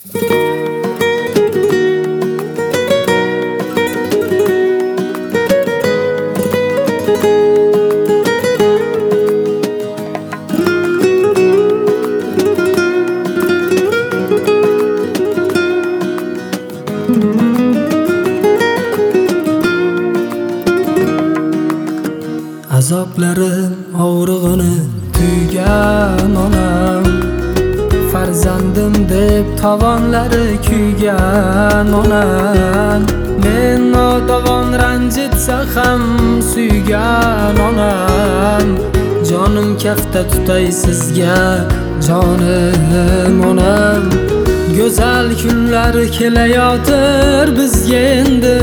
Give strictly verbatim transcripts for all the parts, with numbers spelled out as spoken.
Azoblarim og'rig'ini tuygan onam, farzandim deb tovonlari kuygan onam, men nodavon ranjitsa ham suygan onam, jonim kafta tutay sizga jonim onam. Go'zal kunlar kelayotir bizga endi,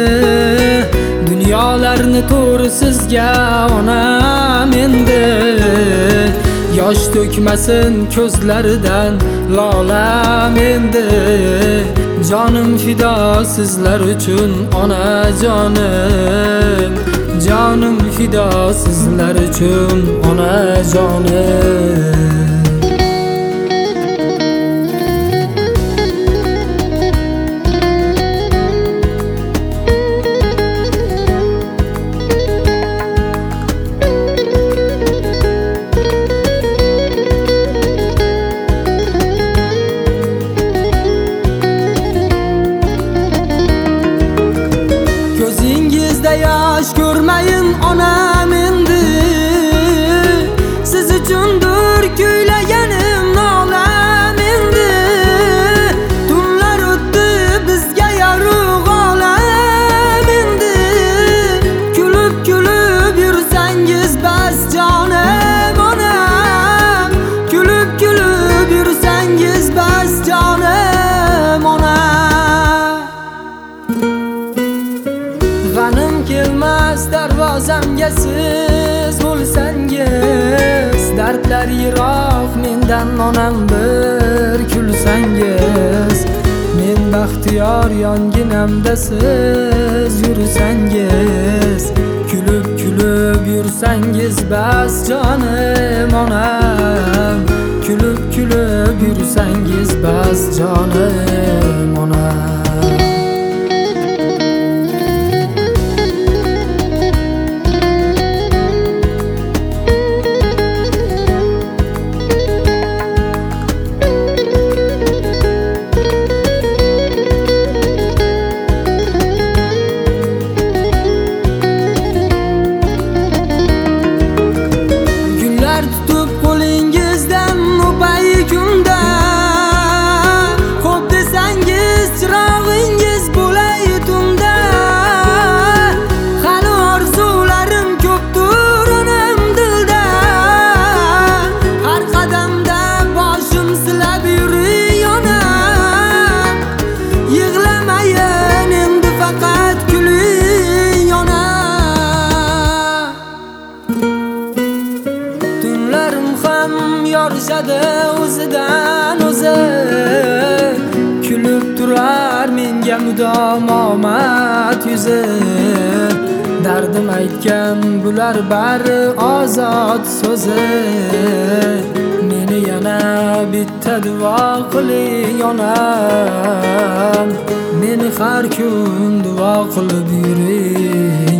dunyolarni to'g'ri sizga onam endi. Yosh to'kmasin ko'zlaridan lolam endi, jonim fido sizlar uchun onajonim, jonim fido sizlar uchun onajonim. Ko'zingizda yosh ko'rmayin onam endi, siz uchundir kuylaganim nolam endi. Tunlar o'tdi bizga yorug' olam endi, kulib kulib yursangiz bas jonim onam, kulib kulib yursangiz bas jonim onam. G'anim kelmas darvozamga siz bo'lsangiz, dardlar yiroq mendan onam bir kulsangiz, men baxtiyor yonginamda siz yursangiz, kulib kulib yursangiz bas jonim onam, kulib kulib yursangiz bas jonim onam. Yorishadi o'zidan o'zi, kulib turar menga mudom omad yuzi. Dardim aytgan bular bari ozod so'zi, meni yana bitta duo qiling onam, meni har kun duo qilib yuring.